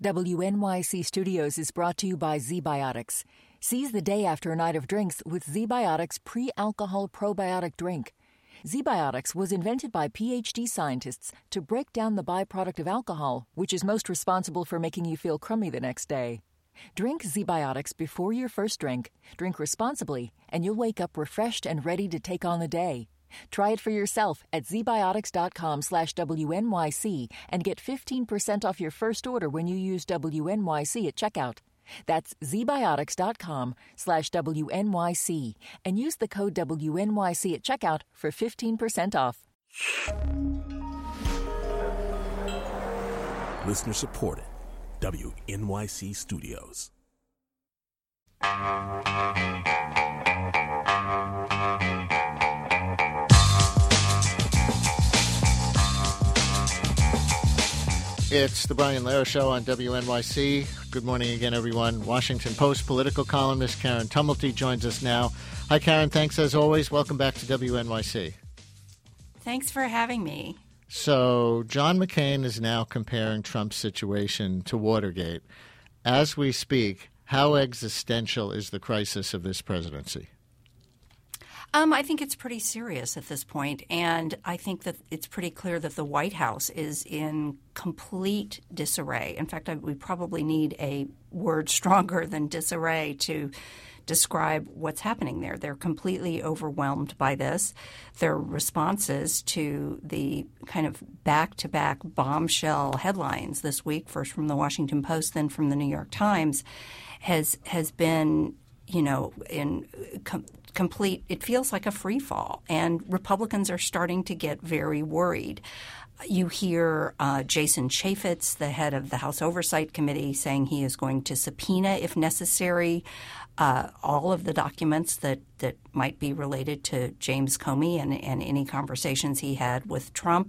WNYC Studios is brought to you by ZBiotics. Seize the day after a night of drinks with ZBiotics pre-alcohol probiotic drink. ZBiotics was invented by PhD scientists to break down the byproduct of alcohol, which is most responsible for making you feel crummy the next day. Drink ZBiotics before your first drink, drink responsibly, and you'll wake up refreshed and ready to take on the day. Try it for yourself at zbiotics.com/WNYC and get 15% off your first order when you use WNYC at checkout. That's zbiotics.com/WNYC and use the code WNYC at checkout for 15% off. Listener supported. WNYC Studios. It's the Brian Lehrer Show on WNYC. Good morning again, everyone. Washington Post political columnist Karen Tumulty joins us now. Hi, Karen. Thanks as always. Welcome back to WNYC. Thanks for having me. So John McCain is now comparing Trump's situation to Watergate. As we speak, how existential is the crisis of this presidency? I think it's pretty serious at this point, and I think that it's pretty clear that the White House is in complete disarray. In fact, we probably need a word stronger than disarray to describe what's happening there. They're completely overwhelmed by this. Their responses to the kind of back-to-back bombshell headlines this week, first from the Washington Post, then from the New York Times, has been, in complete – it feels like a free fall. And Republicans are starting to get very worried. You hear Jason Chaffetz, the head of the House Oversight Committee, saying he is going to subpoena, if necessary, all of the documents that might be related to James Comey and any conversations he had with Trump.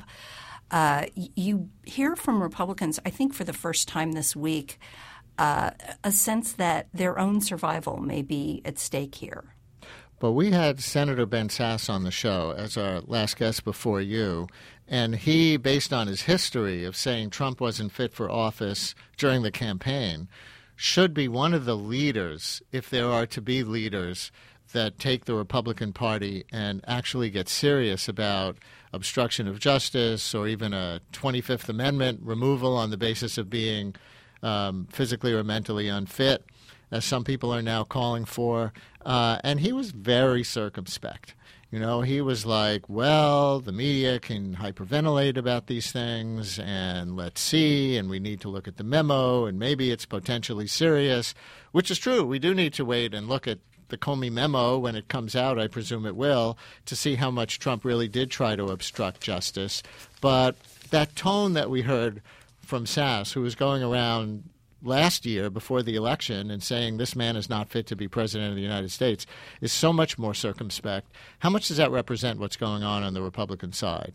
You hear from Republicans, I think for the first time this week, a sense that their own survival may be at stake here. But we had Senator Ben Sasse on the show as our last guest before you, and he, based on his history of saying Trump wasn't fit for office during the campaign, should be one of the leaders, if there are to be leaders, that take the Republican Party and actually get serious about obstruction of justice or even a 25th Amendment removal on the basis of being physically or mentally unfit, as some people are now calling for. And he was very circumspect. He was like, well, the media can hyperventilate about these things, and let's see, and we need to look at the memo, and maybe it's potentially serious, which is true. We do need to wait and look at the Comey memo when it comes out, I presume it will, to see how much Trump really did try to obstruct justice. But that tone that we heard from Sasse, who was going around last year before the election and saying this man is not fit to be president of the United States, is so much more circumspect. How much does that represent what's going on the Republican side?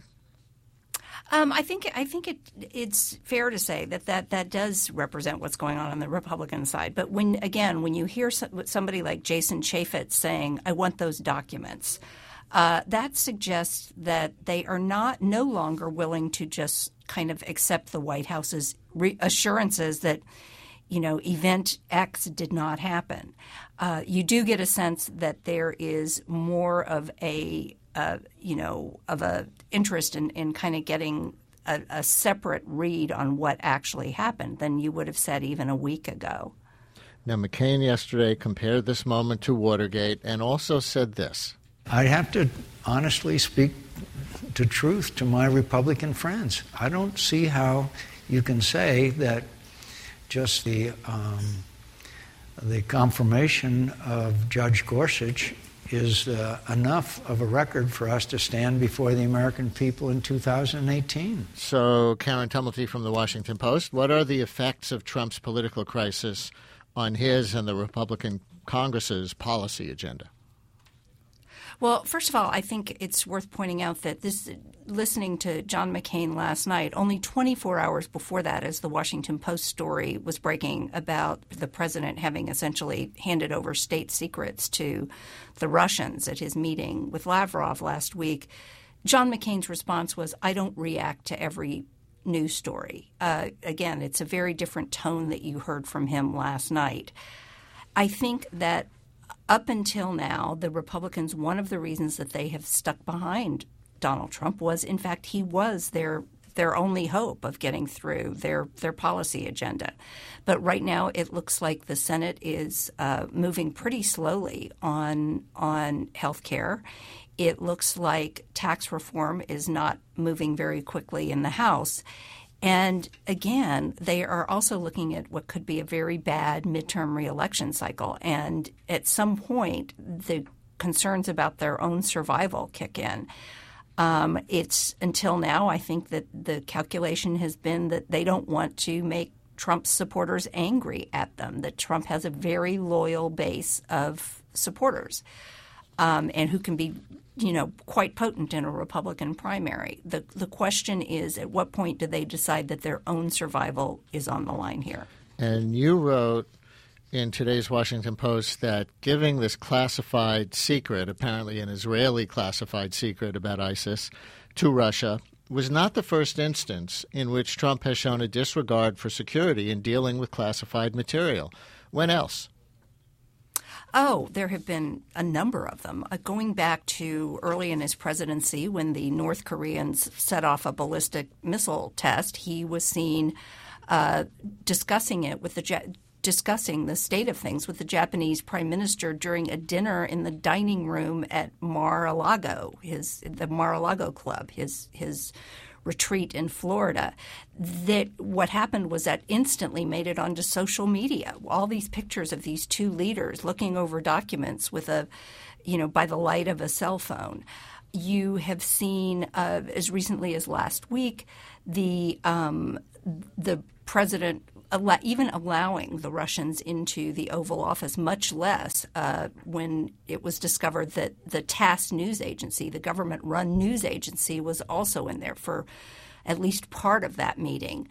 I think it's fair to say that does represent what's going on the Republican side. But when you hear somebody like Jason Chaffetz saying, "I want those documents," that suggests that they are no longer willing to just kind of accept the White House's assurances that event X did not happen. You do get a sense that there is more of a interest in kind of getting a separate read on what actually happened than you would have said even a week ago. Now, McCain yesterday compared this moment to Watergate and also said this. I have to honestly speak the truth to my Republican friends. I don't see how you can say that just the confirmation of Judge Gorsuch is enough of a record for us to stand before the American people in 2018. So, Karen Tumulty from the Washington Post, what are the effects of Trump's political crisis on his and the Republican Congress's policy agenda? Well, first of all, I think it's worth pointing out that listening to John McCain last night, only 24 hours before that, as the Washington Post story was breaking about the president having essentially handed over state secrets to the Russians at his meeting with Lavrov last week, John McCain's response was, "I don't react to every news story. Again, it's a very different tone that you heard from him last night. I think that up until now, the Republicans, one of the reasons that they have stuck behind Donald Trump was, in fact, he was their only hope of getting through their policy agenda. But right now it looks like the Senate is moving pretty slowly on health care. It looks like tax reform is not moving very quickly in the House. And again, they are also looking at what could be a very bad midterm reelection cycle. And at some point, the concerns about their own survival kick in. It's until now, I think that the calculation has been that they don't want to make Trump's supporters angry at them, that Trump has a very loyal base of supporters and who can be, quite potent in a Republican primary. The question is, at what point do they decide that their own survival is on the line here? And you wrote in today's Washington Post that giving this classified secret, apparently an Israeli classified secret about ISIS, to Russia was not the first instance in which Trump has shown a disregard for security in dealing with classified material. When else? Oh, there have been a number of them. Going back to early in his presidency when the North Koreans set off a ballistic missile test, he was seen discussing the state of things with the Japanese prime minister during a dinner in the dining room at Mar-a-Lago, the Mar-a-Lago Club, his retreat in Florida. That what happened was that instantly made it onto social media. All these pictures of these two leaders looking over documents with by the light of a cell phone. You have seen, as recently as last week, the president even allowing the Russians into the Oval Office, much less when it was discovered that the TASS news agency, the government-run news agency, was also in there for at least part of that meeting.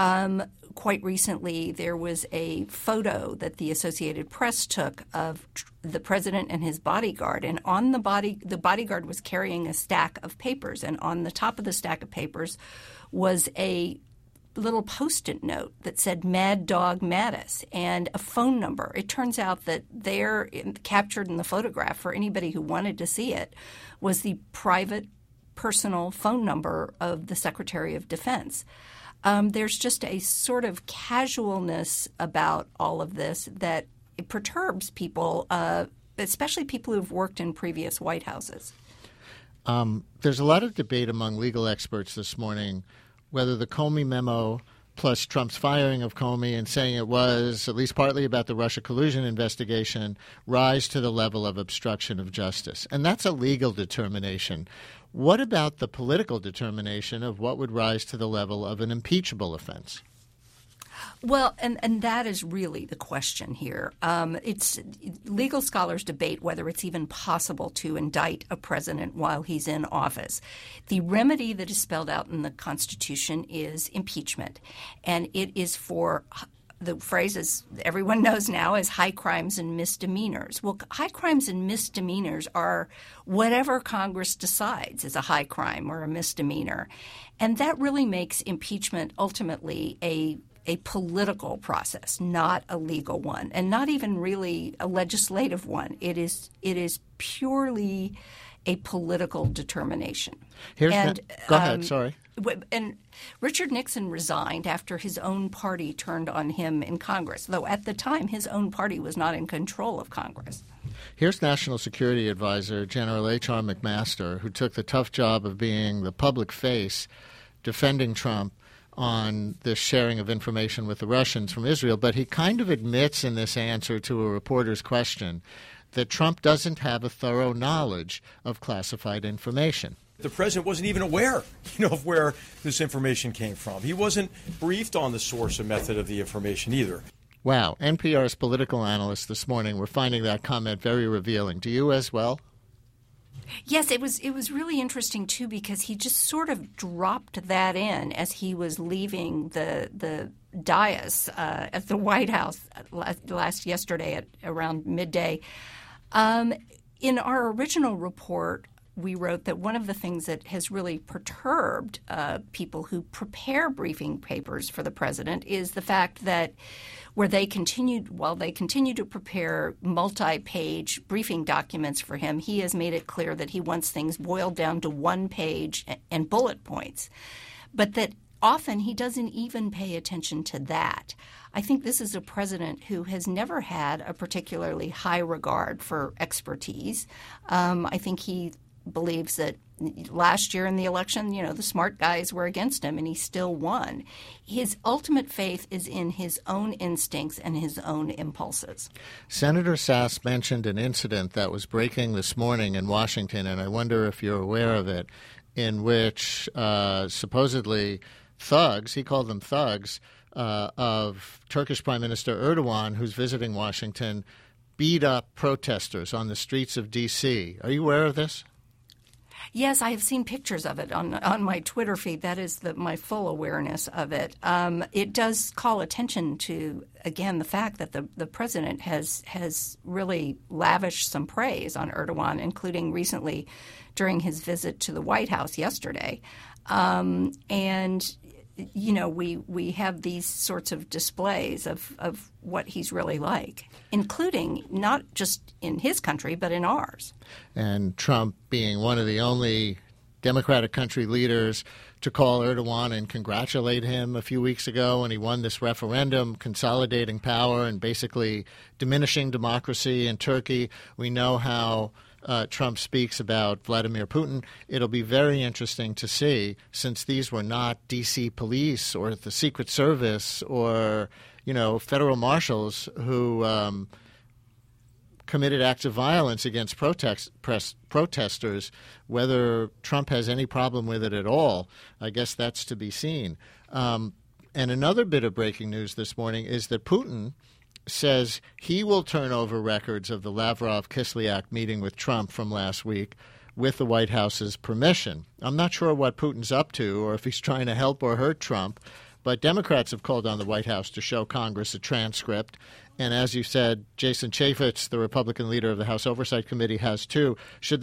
Quite recently, there was a photo that the Associated Press took of the president and his bodyguard, and on the bodyguard was carrying a stack of papers, and on the top of the stack of papers was a little Post-it note that said Mad Dog Mattis and a phone number. It turns out that there, captured in the photograph for anybody who wanted to see it, was the private personal phone number of the Secretary of Defense. There's just a sort of casualness about all of this that it perturbs people, especially people who've worked in previous White Houses. There's a lot of debate among legal experts this morning whether the Comey memo plus Trump's firing of Comey and saying it was at least partly about the Russia collusion investigation rise to the level of obstruction of justice. And that's a legal determination. What about the political determination of what would rise to the level of an impeachable offense? Well, and that is really the question here. It's legal scholars debate whether it's even possible to indict a president while he's in office. The remedy that is spelled out in the Constitution is impeachment, and it is for the phrase, as everyone knows now, is high crimes and misdemeanors. Well, high crimes and misdemeanors are whatever Congress decides is a high crime or a misdemeanor, and that really makes impeachment ultimately a political process, not a legal one, and not even really a legislative one. It is purely a political determination. Go ahead, sorry. And Richard Nixon resigned after his own party turned on him in Congress, though at the time his own party was not in control of Congress. Here's National Security Advisor General H.R. McMaster, who took the tough job of being the public face defending Trump on this sharing of information with the Russians from Israel, but he kind of admits in this answer to a reporter's question that Trump doesn't have a thorough knowledge of classified information. The president wasn't even aware, of where this information came from. He wasn't briefed on the source and method of the information either. Wow. NPR's political analysts this morning were finding that comment very revealing. Do you as well? Yes, it was really interesting, too, because he just sort of dropped that in as he was leaving the dais at the White House yesterday at around midday. In our original report, we wrote that one of the things that has really perturbed people who prepare briefing papers for the president is the fact that while they continue to prepare multi-page briefing documents for him, he has made it clear that he wants things boiled down to one page and bullet points, but that often he doesn't even pay attention to that. I think this is a president who has never had a particularly high regard for expertise. I think he believes that last year in the election, the smart guys were against him and he still won. His ultimate faith is in his own instincts and his own impulses. Senator Sass mentioned an incident that was breaking this morning in Washington, and I wonder if you're aware of it, in which supposedly thugs, he called them thugs, of Turkish Prime Minister Erdogan, who's visiting Washington, beat up protesters on the streets of D.C. Are you aware of this? Yes, I have seen pictures of it on my Twitter feed. That is my full awareness of it. It does call attention to, again, the fact that the president has really lavished some praise on Erdogan, including recently during his visit to the White House yesterday. We have these sorts of displays of what he's really like, including not just in his country, but in ours. And Trump being one of the only Democratic country leaders to call Erdogan and congratulate him a few weeks ago when he won this referendum, consolidating power and basically diminishing democracy in Turkey. We know how Trump speaks about Vladimir Putin. It'll be very interesting to see, since these were not D.C. police or the Secret Service or, federal marshals who committed acts of violence against protesters, whether Trump has any problem with it at all. I guess that's to be seen. And another bit of breaking news this morning is that Putin says he will turn over records of the Lavrov-Kislyak meeting with Trump from last week with the White House's permission. I'm not sure what Putin's up to or if he's trying to help or hurt Trump, but Democrats have called on the White House to show Congress a transcript. And as you said, Jason Chaffetz, the Republican leader of the House Oversight Committee, has too. Should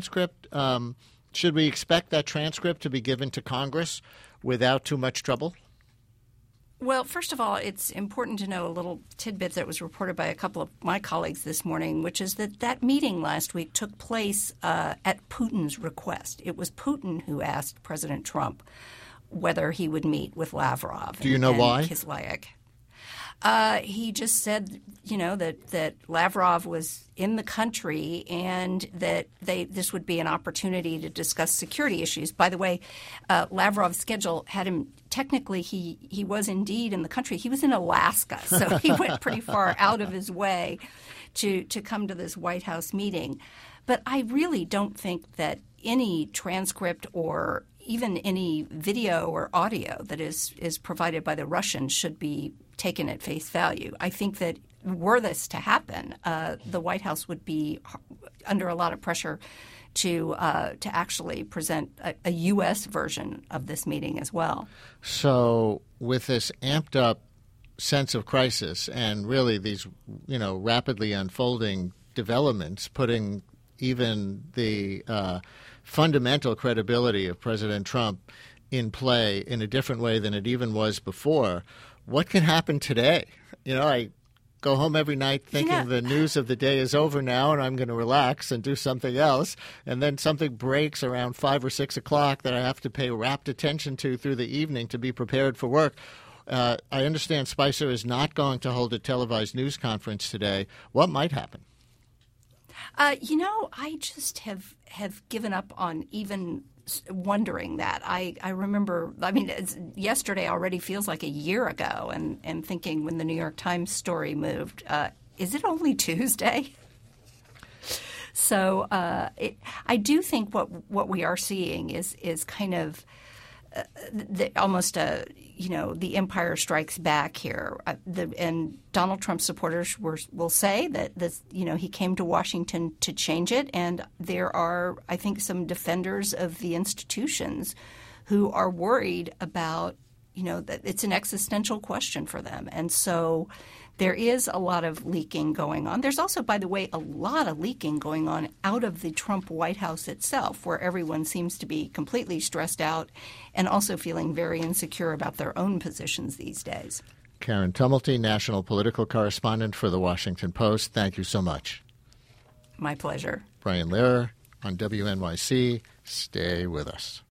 we expect that transcript to be given to Congress without too much trouble? Well, first of all, it's important to know a little tidbit that was reported by a couple of my colleagues this morning, which is that meeting last week took place at Putin's request. It was Putin who asked President Trump whether he would meet with Lavrov. Do you know why? Kislyak. He just said, that Lavrov was in the country and that this would be an opportunity to discuss security issues. By the way, Lavrov's schedule had him – technically he was indeed in the country. He was in Alaska, so he went pretty far out of his way to come to this White House meeting. But I really don't think that any transcript or even any video or audio that is provided by the Russians should be taken at face value. I think that were this to happen, the White House would be under a lot of pressure to actually present a U.S. version of this meeting as well. So with this amped up sense of crisis and really these, rapidly unfolding developments, putting even the fundamental credibility of President Trump in play in a different way than it even was before, what can happen today? I go home every night thinking the news of the day is over now and I'm going to relax and do something else. And then something breaks around 5 or 6 o'clock that I have to pay rapt attention to through the evening to be prepared for work. I understand Spicer is not going to hold a televised news conference today. What might happen? I just have given up on even wondering that. I remember, yesterday already feels like a year ago, and thinking when the New York Times story moved, is it only Tuesday? So I do think what we are seeing is kind of almost the Empire Strikes Back here. And Donald Trump supporters will say that he came to Washington to change it. And there are, I think, some defenders of the institutions who are worried about that it's an existential question for them. And so there is a lot of leaking going on. There's also, by the way, a lot of leaking going on out of the Trump White House itself, where everyone seems to be completely stressed out and also feeling very insecure about their own positions these days. Karen Tumulty, national political correspondent for The Washington Post. Thank you so much. My pleasure. Brian Lehrer on WNYC. Stay with us.